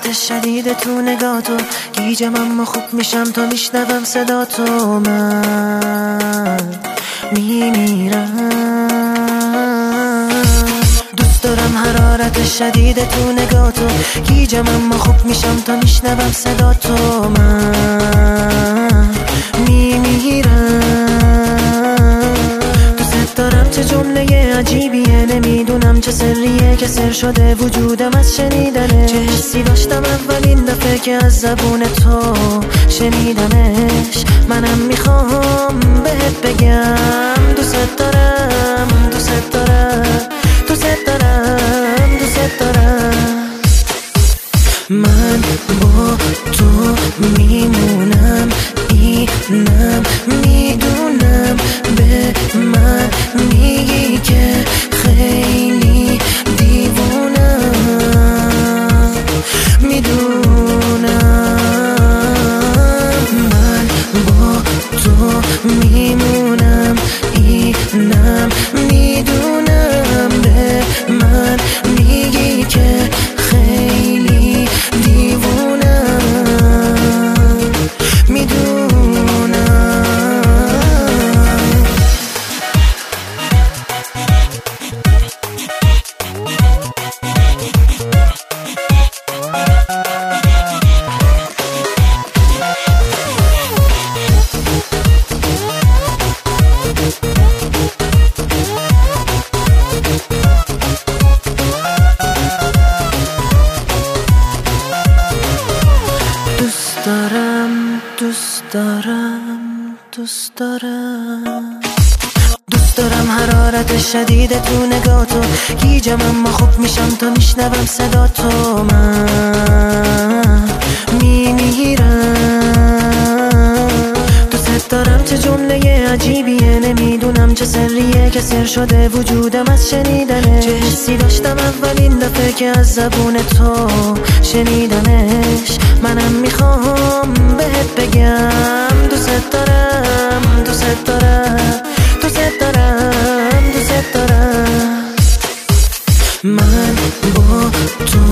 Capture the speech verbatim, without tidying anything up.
حرارت شدید تو نگاه تو، گیجم اما خوب میشم تا میشنوم صدا تو. من میمیرم. دوست دارم حرارت شدید تو نگاه تو، گیجم اما خوب میشم تا میشنوم صدا تو. من میمیرم. دوست دارم چه جمله عجیبیه، نمیدونم چه سریه که سر شده وجودم از شنیدنه. چه حسی داشتم اولین دفعه که از زبون تو شنیدمش. منم میخوام بهت بگم دوست دارم، دوست دارم، دوست دارم، دوست دارم. من با تو میمونم، اینم میدونم. به من میگی که خیلی دیوونم، میدونم. من با تو میمونم، اینم میدونم. به من میگی که خیلی دیوونم، میدونم. دارم، دوست دارم، دوست دارم. دوست دارم حرارت شدید تو نگاه تو، گیجم اما خوب میشم تا میشنوم صدا تو. من میمیرم. دوست دارم چه جمله عجیبیه، نمیدونم چه سریه که سر شده وجودم از شنیدنه. چه حسی داشتم اولین دفعه که از زبون تو شنیدمش. منم میخوام بهت بگم دوست دارم، دوست دارم، دوست دارم، دوست دارم. من با تو